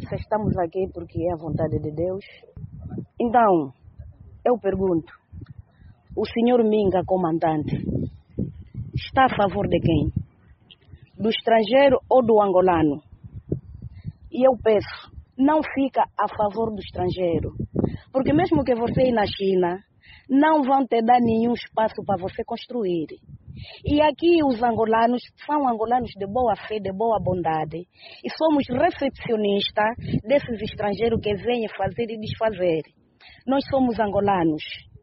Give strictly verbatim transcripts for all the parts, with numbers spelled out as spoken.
se estamos aqui porque é a vontade de Deus. Então, eu pergunto, o senhor Minga, comandante, está a favor de quem? Do estrangeiro ou do angolano? E eu peço, não fica a favor do estrangeiro, porque mesmo que você ir na China, não vão te dar nenhum espaço para você construir. E aqui os angolanos são angolanos de boa fé, de boa bondade. E somos recepcionistas desses estrangeiros que vêm fazer e desfazer. Nós somos angolanos.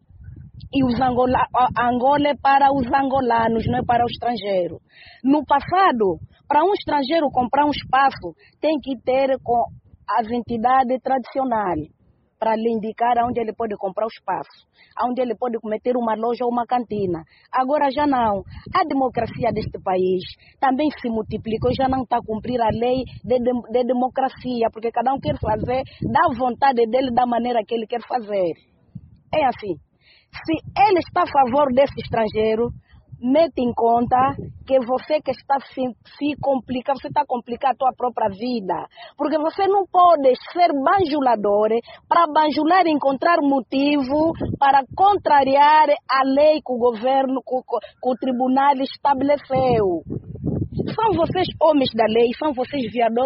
E os Angola, Angola é para os angolanos, não é para o estrangeiro. No passado, para um estrangeiro comprar um espaço, tem que ter com as entidades tradicionais, para lhe indicar onde ele pode comprar o espaço, onde ele pode meter uma loja ou uma cantina. Agora já não. A democracia deste país também se multiplicou, já não está a cumprir a lei de, de, de democracia, porque cada um quer fazer da vontade dele, da maneira que ele quer fazer. É assim. Se ele está a favor desse estrangeiro, mete em conta que você que está se, se complicar, você está a complicar a tua própria vida. Porque você não pode ser banjulador para banjular e encontrar motivo para contrariar a lei que o governo, que, que o tribunal estabeleceu. São vocês homens da lei, são vocês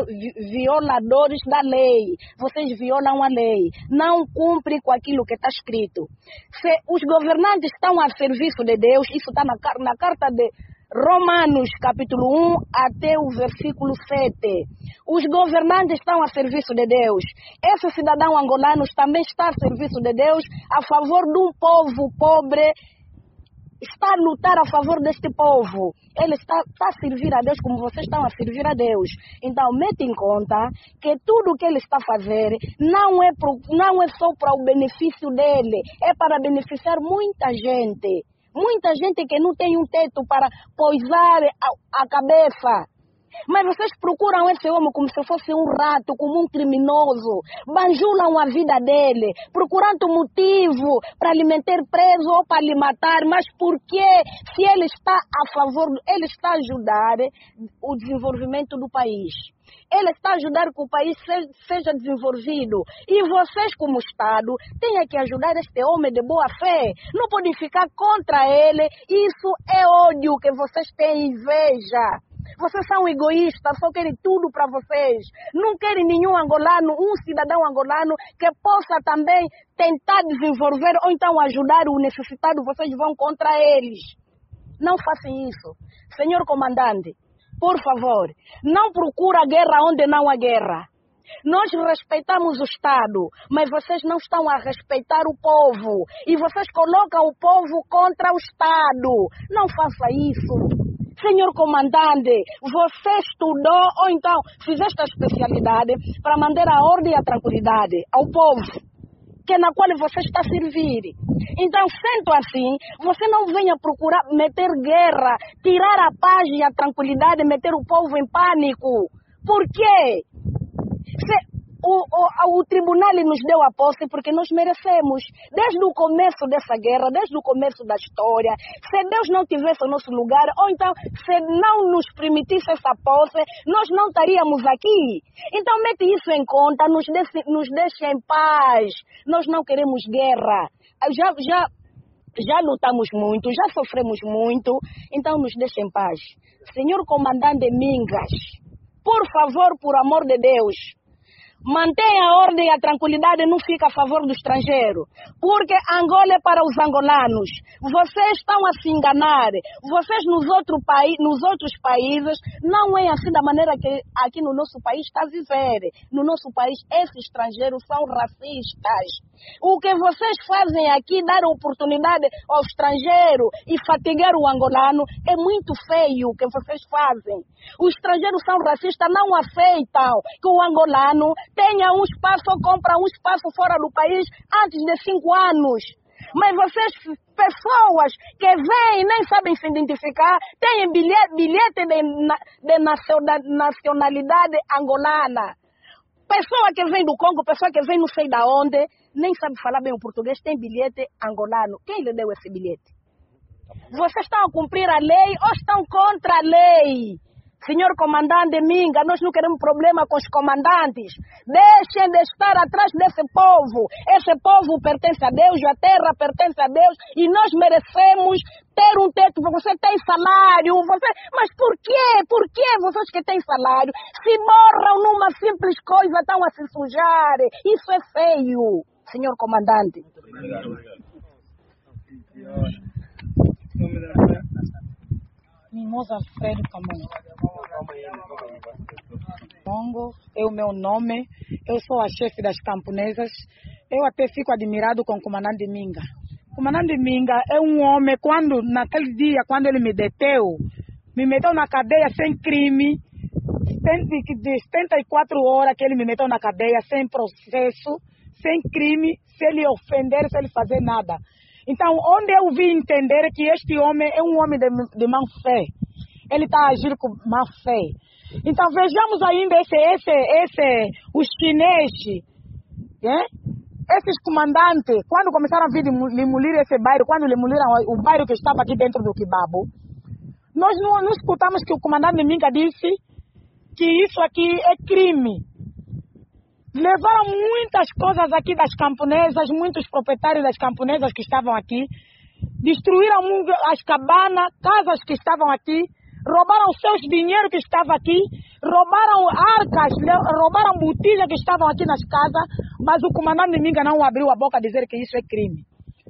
violadores da lei. Vocês violam a lei, não cumprem com aquilo que está escrito. Se os governantes estão a serviço de Deus, isso está na, na carta de Romanos, capítulo um, até o versículo sete. Os governantes estão a serviço de Deus. Esse cidadão angolano também está a serviço de Deus, a favor de um povo pobre. Está a lutar a favor deste povo. Ele está, está a servir a Deus como vocês estão a servir a Deus. Então, mete em conta que tudo o que ele está a fazer não é, pro, não é só para o benefício dele, é para beneficiar muita gente. Muita gente que não tem um teto para pousar a, a cabeça. Mas vocês procuram esse homem como se fosse um rato, como um criminoso. Banjulam a vida dele, procurando motivo para lhe meter preso ou para lhe matar. Mas por quê? Se ele está a favor, ele está a ajudar o desenvolvimento do país. Ele está a ajudar que o país seja desenvolvido. E vocês, como Estado, têm que ajudar este homem de boa fé. Não podem ficar contra ele. Isso é ódio que vocês têm, inveja. Vocês são egoístas, só querem tudo para vocês. Não querem nenhum angolano, um cidadão angolano que possa também tentar desenvolver ou então ajudar o necessitado. Vocês vão contra eles. Não façam isso. Senhor comandante, por favor, não procura guerra onde não há guerra. Nós respeitamos o Estado, mas vocês não estão a respeitar o povo. E vocês colocam o povo contra o Estado. Não faça isso. Senhor comandante, você estudou ou então fizeste a especialidade para manter a ordem e a tranquilidade ao povo, que na qual você está a servir. Então, sendo assim, você não venha procurar meter guerra, tirar a paz e a tranquilidade, meter o povo em pânico. Por quê? Se O, o, o tribunal nos deu a posse porque nós merecemos. Desde o começo dessa guerra, desde o começo da história, se Deus não tivesse o nosso lugar, ou então se não nos permitisse essa posse, nós não estaríamos aqui. Então mete isso em conta, nos deixe, nos deixe em paz. Nós não queremos guerra. Já, já, já lutamos muito, já sofremos muito, então nos deixe em paz. Senhor comandante Mingas, por favor, por amor de Deus, mantenha a ordem e a tranquilidade, não fica a favor do estrangeiro. Porque Angola é para os angolanos. Vocês estão a se enganar. Vocês nos, outro paí- nos outros países não é assim da maneira que aqui no nosso país está a viver. No nosso país, esses estrangeiros são racistas. O que vocês fazem aqui, dar oportunidade ao estrangeiro e fatigar o angolano, é muito feio o que vocês fazem. Os estrangeiros são racistas, não aceitam que o angolano tenha um espaço ou compra um espaço fora do país antes de cinco anos. Mas vocês, pessoas que vêm e nem sabem se identificar, têm bilhete, bilhete de, de nacionalidade angolana. Pessoa que vem do Congo, pessoa que vem não sei da onde, nem sabe falar bem o português, tem bilhete angolano. Quem lhe deu esse bilhete? Vocês estão a cumprir a lei ou estão contra a lei? Senhor comandante Minga, nós não queremos problema com os comandantes. Deixem de estar atrás desse povo. Esse povo pertence a Deus, a terra pertence a Deus e nós merecemos ter um teto. Você tem salário, você... mas por quê? Por que vocês que têm salário se morram numa simples coisa, estão a se sujar? Isso é feio, senhor comandante. Mimosa Alfredo Camões. Congo é o meu nome. Eu sou a chefe das camponesas. Eu até fico admirado com o comandante Minga. O comandante Minga é um homem, quando, naquele dia, quando ele me deteu, me meteu na cadeia sem crime, de setenta e quatro horas que ele me meteu na cadeia, sem processo, sem crime, se ele ofender, se ele fazer nada. Então, onde eu vim entender que este homem é um homem de, de má fé. Ele está a agir com má fé. Então, vejamos ainda esse, esse, esse, os chineses, né? Esses comandantes, quando começaram a vir demolir esse bairro, quando demoliram o bairro que estava aqui dentro do Quibabo, nós não, não escutamos que o comandante Minga disse que isso aqui é crime. Levaram muitas coisas aqui das camponesas, muitos proprietários das camponesas que estavam aqui, destruíram as cabanas, casas que estavam aqui, roubaram os seus dinheiros que estavam aqui, roubaram arcas, roubaram botilhas que estavam aqui nas casas, mas o comandante Minga não abriu a boca a dizer que isso é crime.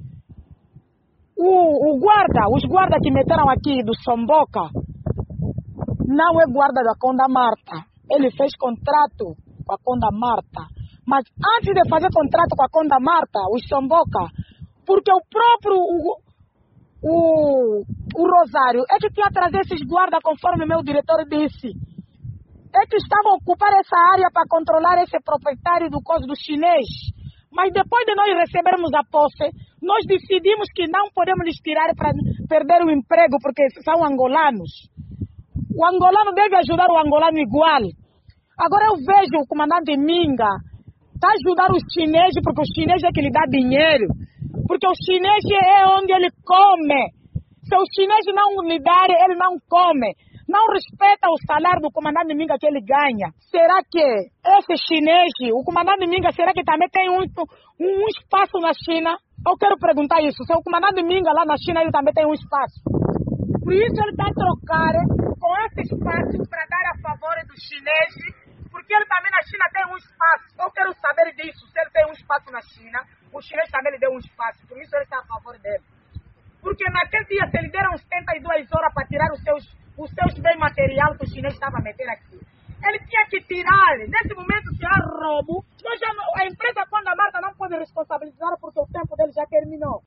O, o guarda, os guardas que meteram aqui do Somboca, não é guarda da Conda Marta. Ele fez contrato com a Conda Marta. Mas antes de fazer contrato com a Conda Marta, os Somboca, porque o próprio o, o, o Rosário é que tinha trazido esses guardas, conforme meu diretor disse, é que estavam ocupando essa área para controlar esse proprietário do coso do chinês. Mas depois de nós recebermos a posse, nós decidimos que não podemos lhes tirar para perder o emprego, porque são angolanos. O angolano deve ajudar o angolano igual. Agora eu vejo o comandante Minga tá ajudar os chineses, porque o chinês é que lhe dá dinheiro. Porque o chinês é onde ele come. Se o chinês não lhe der, ele não come. Não respeita o salário do comandante Minga que ele ganha. Será que esse chinês, o comandante Minga, será que também tem um, um, um espaço na China? Eu quero perguntar isso. Se o comandante Minga lá na China, ele também tem um espaço. Por isso ele está a trocar com esse espaço para dar a favor dos chineses, porque ele também na China tem um espaço. Eu quero saber disso. Se ele tem um espaço na China, o chinês também lhe deu um espaço. Por isso ele está a favor dele. Porque naquele dia, se ele deram setenta e duas horas para tirar os seus, os seus bens materiais que o chinês estava a meter aqui, ele tinha que tirar. Nesse momento, se há roubo, nós já, a empresa Conda Marta não pode responsabilizar porque o tempo dele já terminou.